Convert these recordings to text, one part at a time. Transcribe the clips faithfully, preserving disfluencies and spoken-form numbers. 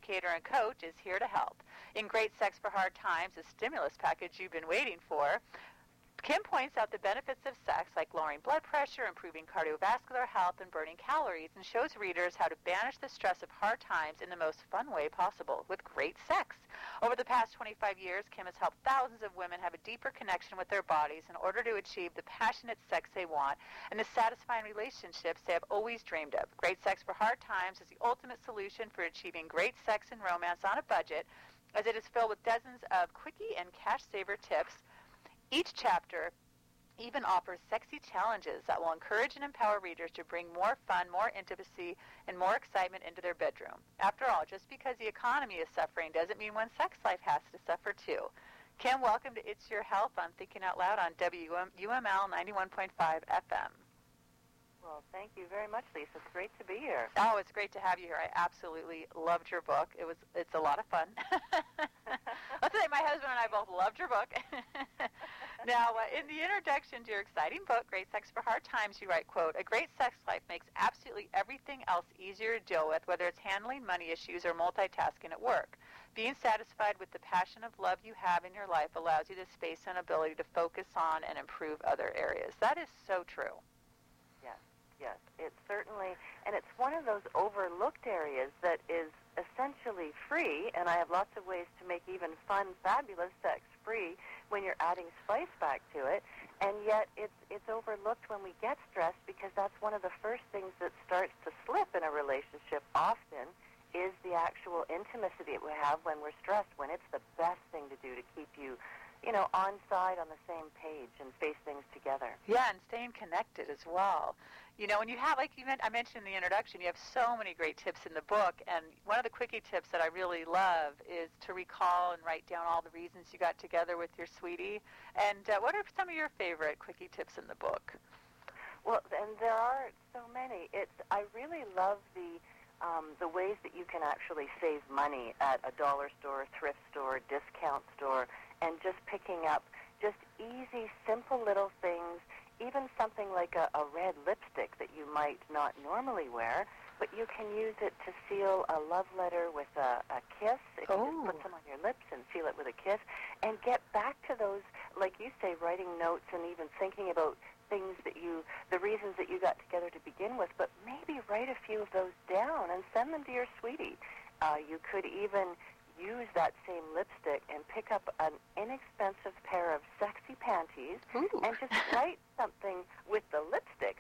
educator and coach, is here to help. In Great Sex for Hard Times, a stimulus package you've been waiting for, Kim points out the benefits of sex, like lowering blood pressure, improving cardiovascular health, and burning calories, and shows readers how to banish the stress of hard times in the most fun way possible, with great sex. Over the past twenty-five years, Kim has helped thousands of women have a deeper connection with their bodies in order to achieve the passionate sex they want and the satisfying relationships they have always dreamed of. Great Sex for Hard Times is the ultimate solution for achieving great sex and romance on a budget, as it is filled with dozens of quickie and cash-saver tips. Each chapter even offers sexy challenges that will encourage and empower readers to bring more fun, more intimacy, and more excitement into their bedroom. After all, just because the economy is suffering doesn't mean one's sex life has to suffer too. Kim, welcome to It's Your Health on Thinking Out Loud on W M L ninety-one point five F M. Well, thank you very much, Lisa. It's great to be here. Oh, it's great to have you here. I absolutely loved your book. It was, it's a lot of fun. Let's say my husband and I both loved your book. Now, uh, in the introduction to your exciting book, Great Sex for Hard Times, you write, quote, "A great sex life makes absolutely everything else easier to deal with, whether it's handling money issues or multitasking at work. Being satisfied with the passion of love you have in your life allows you the space and ability to focus on and improve other areas." That is so true. Yes, yes. It's certainly, and it's one of those overlooked areas that is essentially free, and I have lots of ways to make even fun, fabulous sex free when you're adding spice back to it, and yet it's it's overlooked when we get stressed, because that's one of the first things that starts to slip in a relationship often, is the actual intimacy that we have when we're stressed, when it's the best thing to do to keep you, you know, on side, on the same page, and face things together. Yeah, and staying connected as well. You know, when you have, like you meant, I mentioned in the introduction, you have so many great tips in the book, and one of the quickie tips that I really love is to recall and write down all the reasons you got together with your sweetie. And uh, what are some of your favorite quickie tips in the book? Well, and there are so many. It's I really love the um, the ways that you can actually save money at a dollar store, thrift store, discount store, and just picking up just easy, simple little things, even something like a, a red lipstick that you might not normally wear, but you can use it to seal a love letter with a, a kiss. If you Oh. just put some on your lips and seal it with a kiss, and get back to those, like you say, writing notes and even thinking about things that you, the reasons that you got together to begin with, but maybe write a few of those down and send them to your sweetie. Uh, you could even use that same lipstick and pick up an inexpensive pair of sexy panties Ooh. and just write something with the lipstick.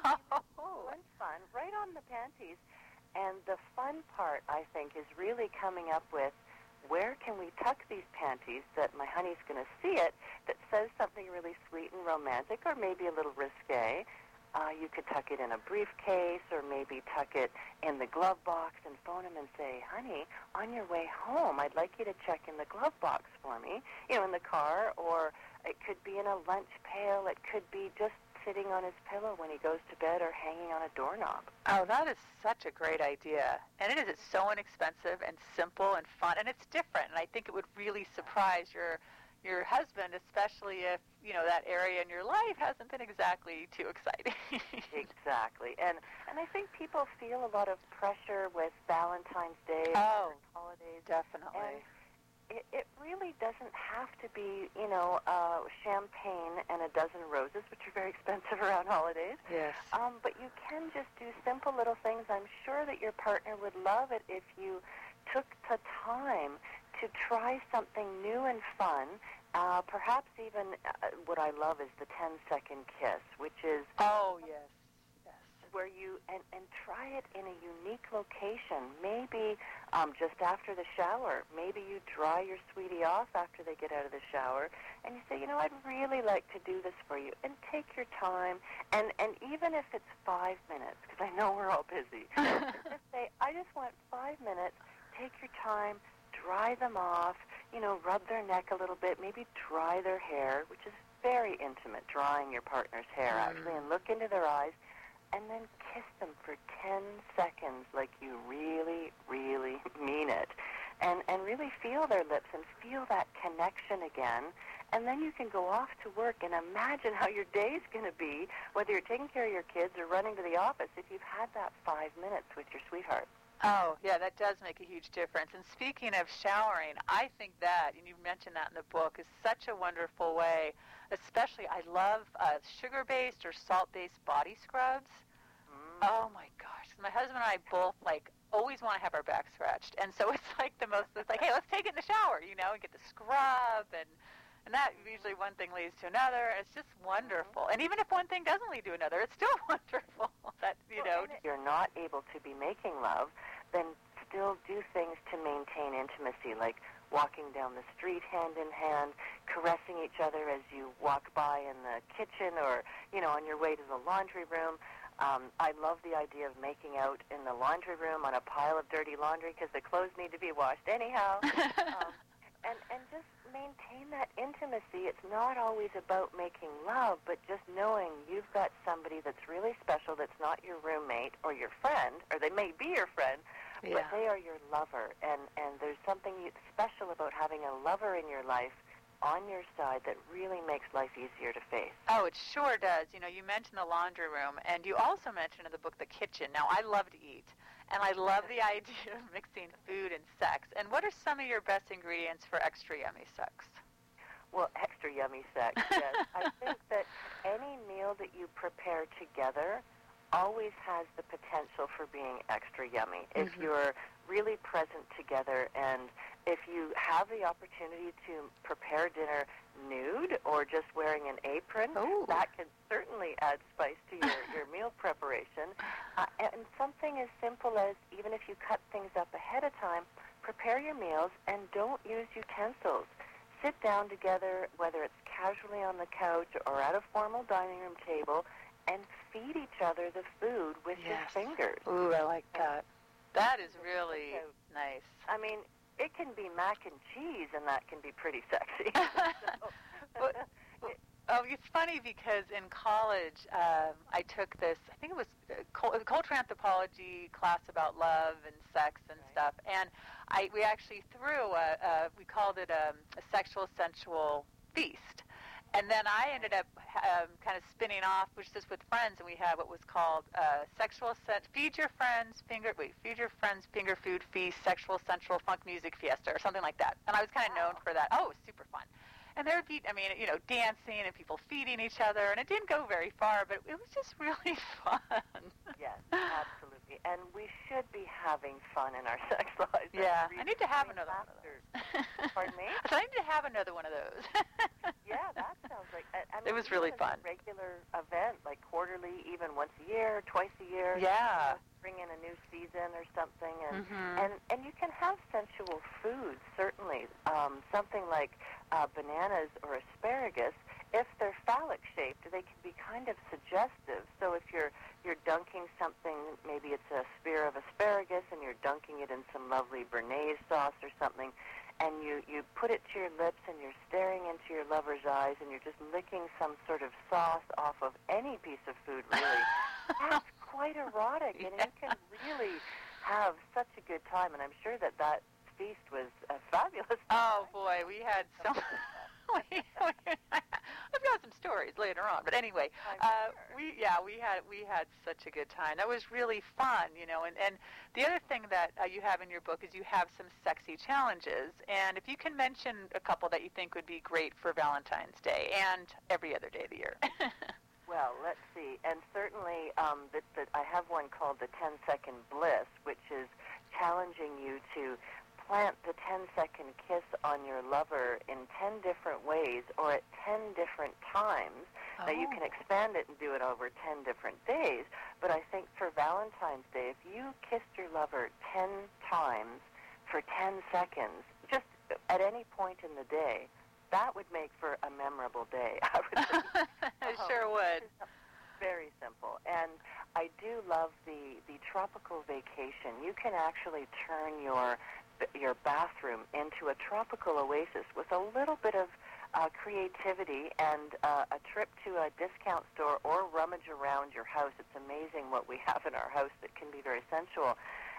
Fun, fun, right on the panties. And the fun part, I think, is really coming up with, where can we tuck these panties that my honey's going to see it, that says something really sweet and romantic, or maybe a little risque. Uh, you could tuck it in a briefcase, or maybe tuck it in the glove box and phone him and say, "Honey, on your way home, I'd like you to check in the glove box for me," you know, in the car, or it could be in a lunch pail. It could be just sitting on his pillow when he goes to bed, or hanging on a doorknob. Oh, that is such a great idea. And it is. It's so inexpensive and simple and fun, and it's different. And I think it would really surprise your your husband, especially if, you know, that area in your life hasn't been exactly too exciting. Exactly. And and I think people feel a lot of pressure with Valentine's Day Oh, and holidays. Definitely. And it, it really doesn't have to be, you know, uh, champagne and a dozen roses, which are very expensive around holidays. Yes. Um, but you can just do simple little things. I'm sure that your partner would love it if you took the time to try something new and fun. Uh, perhaps even uh, what I love is the ten-second kiss, which is Oh, yes. Yes. where you, and, and try it in a unique location. Maybe um, just after the shower. Maybe you dry your sweetie off after they get out of the shower, and you say, you know, I'd really like to do this for you. And take your time, and, and even if it's five minutes, because I know we're all busy, just say, I just want five minutes. Take your time, dry them off, you know, rub their neck a little bit, maybe dry their hair, which is very intimate, drying your partner's hair, Mm. actually, and look into their eyes, and then kiss them for ten seconds like you really, really mean it. And, and really feel their lips and feel that connection again. And then you can go off to work and imagine how your day's going to be, whether you're taking care of your kids or running to the office, if you've had that five minutes with your sweetheart. Oh, yeah, that does make a huge difference. And speaking of showering, I think that, and you mentioned that in the book, is such a wonderful way. Especially, I love uh, sugar-based or salt-based body scrubs. Mm. Oh, my gosh. My husband and I both, like, always want to have our back scratched. And so it's like the most, it's like, hey, let's take it in the shower, you know, and get the scrub. And, and that usually one thing leads to another. It's just wonderful. And even if one thing doesn't lead to another, it's still wonderful. That, you know. Well, if you're not able to be making love, then still do things to maintain intimacy, like walking down the street hand in hand, caressing each other as you walk by in the kitchen or, you know, on your way to the laundry room. Um, I love the idea of making out in the laundry room on a pile of dirty laundry because the clothes need to be washed anyhow. um, and, and just maintain that intimacy. It's not always about making love, but just knowing you've got somebody that's really special that's not your roommate or your friend, or they may be your friend, Yeah. but they are your lover. And, and there's something special about having a lover in your life on your side that really makes life easier to face. Oh, it sure does. You know, you mentioned the laundry room, and you also mentioned in the book the kitchen. Now, I love to eat, and I love the idea of mixing food and sex. And what are some of your best ingredients for extra yummy sex? Well, extra yummy sex, yes. I think that any meal that you prepare together always has the potential for being extra yummy. Mm-hmm. If you're really present together and if you have the opportunity to prepare dinner nude or just wearing an apron, Ooh. that can certainly add spice to your, your meal preparation. Uh, and something as simple as, even if you cut things up ahead of time, prepare your meals and don't use utensils. Sit down together, whether it's casually on the couch or at a formal dining room table, and feed each other the food with Yes. your fingers. Ooh, I like that. That is really nice. I mean, it can be mac and cheese, and that can be pretty sexy. so, but, well, oh, it's funny because in college um, I took this, I think it was a cultural anthropology class about love and sex and right. stuff, and I we actually threw a, a we called it a, a sexual sensual feast. And then I ended up um, kind of spinning off, which is with friends, and we had what was called uh, sexual set, feed your friends finger, wait, feed your friends finger food feast, sexual sensual funk music fiesta, or something like that. And I was kind of wow. known for that. Oh, it was super fun. And there would be, I mean, you know, dancing and people feeding each other, and it didn't go very far, but it was just really fun. Yes, absolutely. And we should be having fun in our sex lives. Yeah, I need to have another one of those. Pardon me? So I need to have another one of those. Yeah, that sounds like, I, I mean, it was really fun. A regular event, like quarterly, even once a year, twice a year. Yeah. You know, bring in a new season or something, and mm-hmm. and and you can have sensual foods, certainly. Um, something like uh, bananas or asparagus, if they're phallic shaped, they can be kind of suggestive. So if you're you're dunking something, maybe it's a spear of asparagus, and you're dunking it in some lovely béarnaise sauce or something, and you, you put it to your lips, and you're staring into your lover's eyes, and you're just licking some sort of sauce off of any piece of food, really. That's quite erotic, and yeah. you can really have such a good time, and I'm sure that that feast was a fabulous time. Oh, boy, we had so I've got some stories later on, but anyway, uh, sure. we yeah we had we had such a good time. That was really fun, you know. And, and the other thing that uh, you have in your book is you have some sexy challenges, and if you can mention a couple that you think would be great for Valentine's Day and every other day of the year. Well, let's see, and certainly um, the, the, I have one called the ten-second bliss, which is challenging you to plant the ten-second kiss on your lover in ten different ways or at ten different times. Oh. Now, you can expand it and do it over ten different days, but I think for Valentine's Day, if you kissed your lover ten times for ten seconds, just at any point in the day, that would make for a memorable day, I would think. It sure would. Very simple. And I do love the, the tropical vacation. You can actually turn your your bathroom into a tropical oasis with a little bit of uh, creativity and uh, a trip to a discount store or rummage around your house. It's amazing what we have in our house that can be very sensual.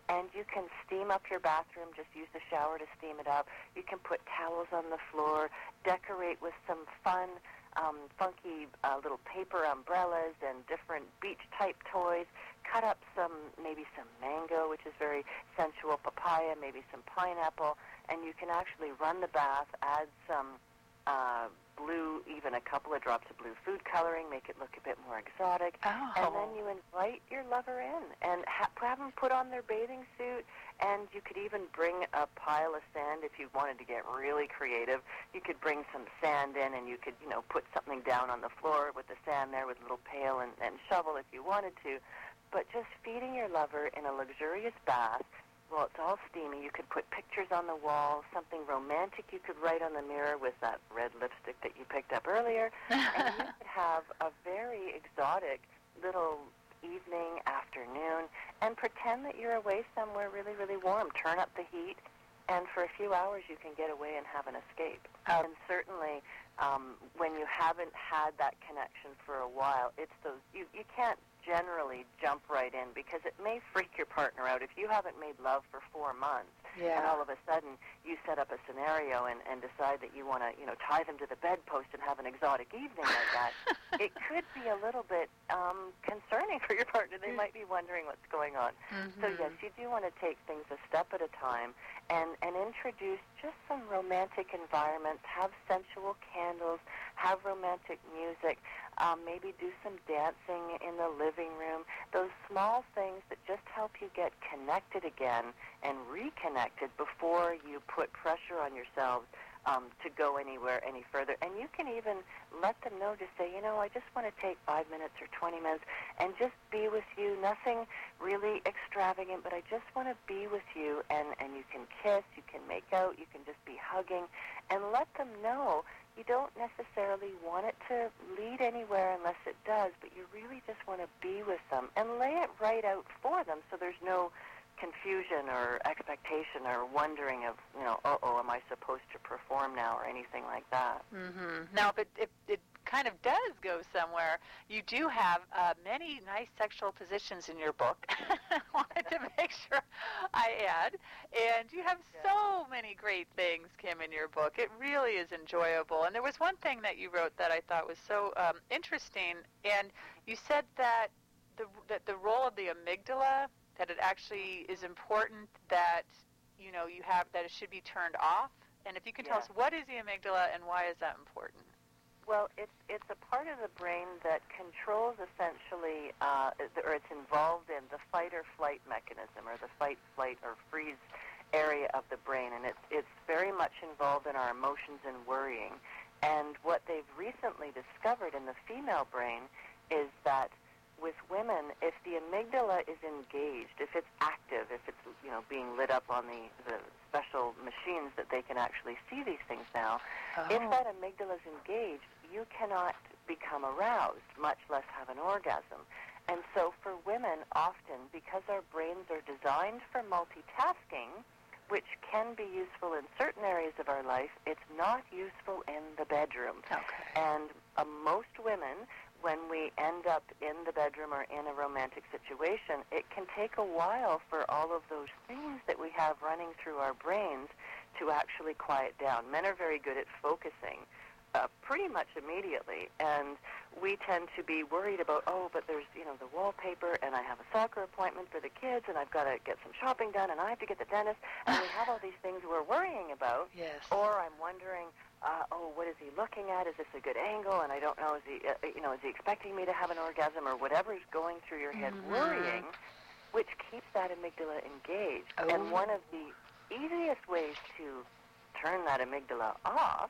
And you can steam up your bathroom, just use the shower to steam it up. You can put towels on the floor, decorate with some fun, um, funky uh, little paper umbrellas and different beach-type toys. Cut up some, maybe some mango, which is very sensual, papaya, maybe some pineapple, and you can actually run the bath, add some uh, blue, even a couple of drops of blue food coloring, make it look a bit more exotic, oh. and then you invite your lover in and ha- have them put on their bathing suit, and you could even bring a pile of sand if you wanted to get really creative. You could bring some sand in, and you could, you know, put something down on the floor with the sand there with a little pail and, and shovel if you wanted to. But just feeding your lover in a luxurious bath, well, it's all steamy. You could put pictures on the wall, something romantic you could write on the mirror with that red lipstick that you picked up earlier, and you could have a very exotic little evening, afternoon, and pretend that you're away somewhere really, really warm. Turn up the heat, and for a few hours you can get away and have an escape. Oh. And certainly um, when you haven't had that connection for a while, it's those, you, you can't generally jump right in because it may freak your partner out. If you haven't made love for four months yeah. and all of a sudden you set up a scenario and, and decide that you want to, you know, tie them to the bedpost and have an exotic evening like that, it could be a little bit um, concerning for your partner. They might be wondering what's going on. Mm-hmm. So yes, you do want to take things a step at a time and, and introduce just some romantic environments, have sensual candles, have romantic music, um, maybe do some dancing in the living room, those small things that just help you get connected again and reconnected before you put pressure on yourselves um, to go anywhere any further. And you can even let them know, just say, you know, I just want to take five minutes or twenty minutes and just be with you. Nothing really extravagant, but I just want to be with you. And, and you can kiss, you can make out, you can just be hugging, and let them know you don't necessarily want it to lead anywhere unless it does, but you really just want to be with them and lay it right out for them so there's no confusion or expectation or wondering of, you know, uh-oh, am I supposed to perform now or anything like that. Mm-hmm. Now, if it, if it kind of does go somewhere, you do have uh, many nice sexual positions in your book. I wanted to make sure I add. And you have Yeah. so many great things, Kim, in your book. It really is enjoyable. And there was one thing that you wrote that I thought was so um, interesting. And you said that the, that the role of the amygdala, that it actually is important that, you know, you have, that it should be turned off. And if you can tell Yeah. us, what is the amygdala and why is that important? Well, it's it's a part of the brain that controls essentially, uh, or it's involved in the fight or flight mechanism, or the fight, flight, or freeze area of the brain, and it's it's very much involved in our emotions and worrying. And what they've recently discovered in the female brain is that with women, if the amygdala is engaged, if it's active, if it's, you know, being lit up on the, the special machines that they can actually see these things now, Oh. if that amygdala is engaged, you cannot become aroused, much less have an orgasm. And so for women, often, because our brains are designed for multitasking, which can be useful in certain areas of our life, it's not useful in the bedroom. Okay. And uh, most women, when we end up in the bedroom or in a romantic situation, it can take a while for all of those things that we have running through our brains to actually quiet down. Men are very good at focusing uh, pretty much immediately, and we tend to be worried about, oh, but there's, you know, the wallpaper, and I have a soccer appointment for the kids, and I've got to get some shopping done, and I have to get the dentist, and we have all these things we're worrying about. Yes. Or I'm wondering, uh, oh, what is he looking at? Is this a good angle? And I don't know, is he, uh, you know, is he expecting me to have an orgasm, or whatever's going through your head, Mm-hmm. worrying, which keeps that amygdala engaged. Oh. And one of the easiest ways to turn that amygdala off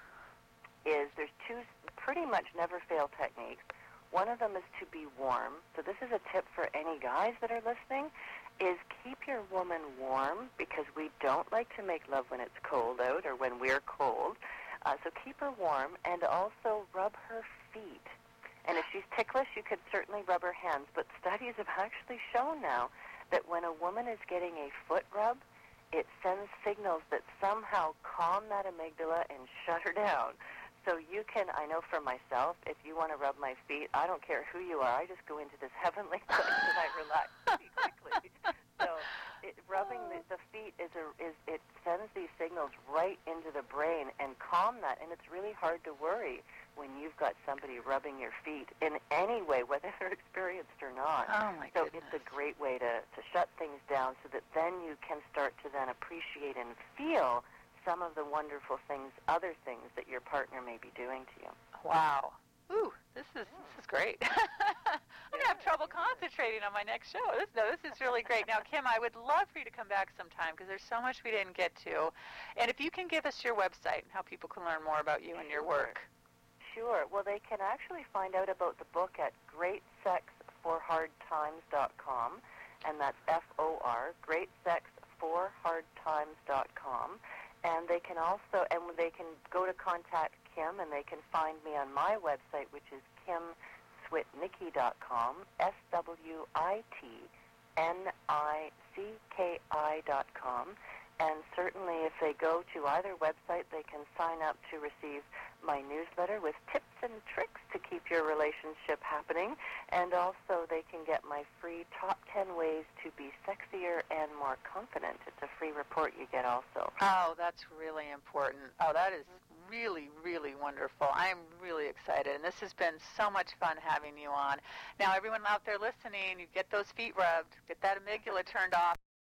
is there's two pretty much never-fail techniques. One of them is to be warm. So this is a tip for any guys that are listening, is keep your woman warm, because we don't like to make love when it's cold out or when we're cold. Uh, so keep her warm, and also rub her feet. And if she's ticklish, you could certainly rub her hands. But studies have actually shown now that when a woman is getting a foot rub, it sends signals that somehow calm that amygdala and shut her down. So you can, I know for myself, if you want to rub my feet, I don't care who you are, I just go into this heavenly place and I relax pretty quickly. So it, rubbing the, the feet is a is it sends these signals right into the brain and calm that, and it's really hard to worry when you've got somebody rubbing your feet in any way, whether they're experienced or not. Oh, my so goodness. it's a great way to, to shut things down so that then you can start to then appreciate and feel some of the wonderful things, other things that your partner may be doing to you. Wow. Ooh, this is this is great. I'm going to have trouble concentrating on my next show. This, no, this is really great. Now, Kim, I would love for you to come back sometime because there's so much we didn't get to. And if you can give us your website and how people can learn more about you and your work. Sure. Well, they can actually find out about the book at great sex for hard times dot com, and that's F O R, great sex for hard times dot com. And they can also, and they can go to contact Kim, and they can find me on my website, which is kim switnicki dot com, S W I T N I C K I dot com. And certainly if they go to either website, they can sign up to receive my newsletter with tips and tricks to keep your relationship happening. And also they can get my free top ten ways to be sexier and more confident. It's a free report you get also. Oh, that's really important. Oh, that is really, really wonderful. I am really excited. And this has been so much fun having you on. Now, everyone out there listening, you get those feet rubbed, get that amygdala turned off.